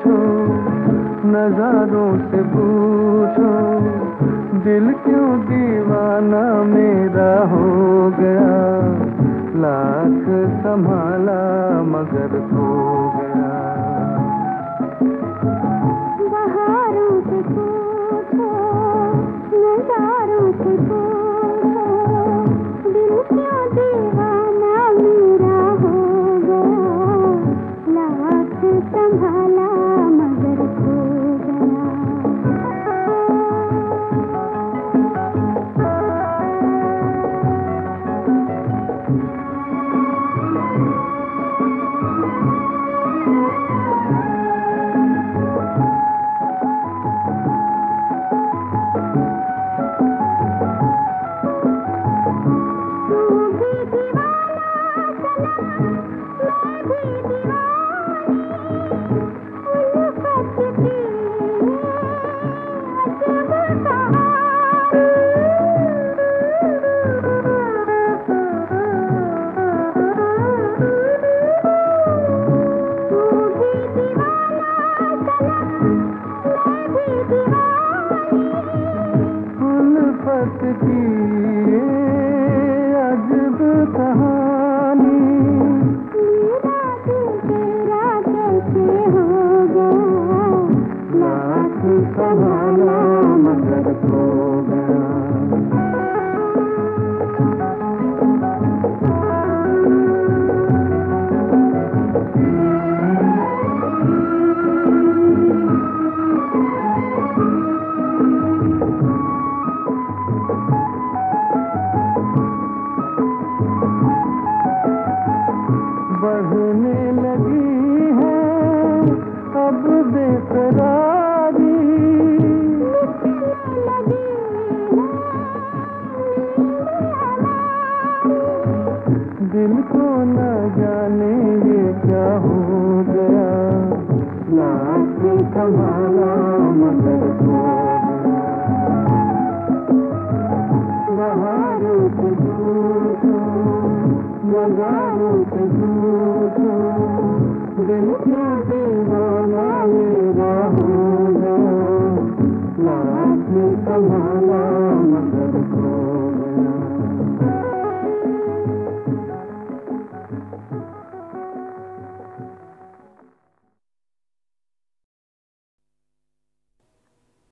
पूछो, नजारों से पूछो, दिल क्यों दीवाना मेरा हो गया। लाख संभाला मगर खो गया। बहारों से पूछो, नजारों से पूछो, दिल क्यों दीवाना मेरा हो गया। लाख संभाला मगर खो गया। उल्फत की ये अजब कहानी, मेरा दिल तेरा कैसे हो गया। लाख संभाला मगर खो गया। बढ़ने लगी है अब बेकरारी, दिल को न जाने ये क्या हो गया। लाख संभाला मगर खो गया। बहारों से पूछो, नजारों से पूछो, दिल क्यों दीवाना मेरा हो गया। लाख संभाला मगर खो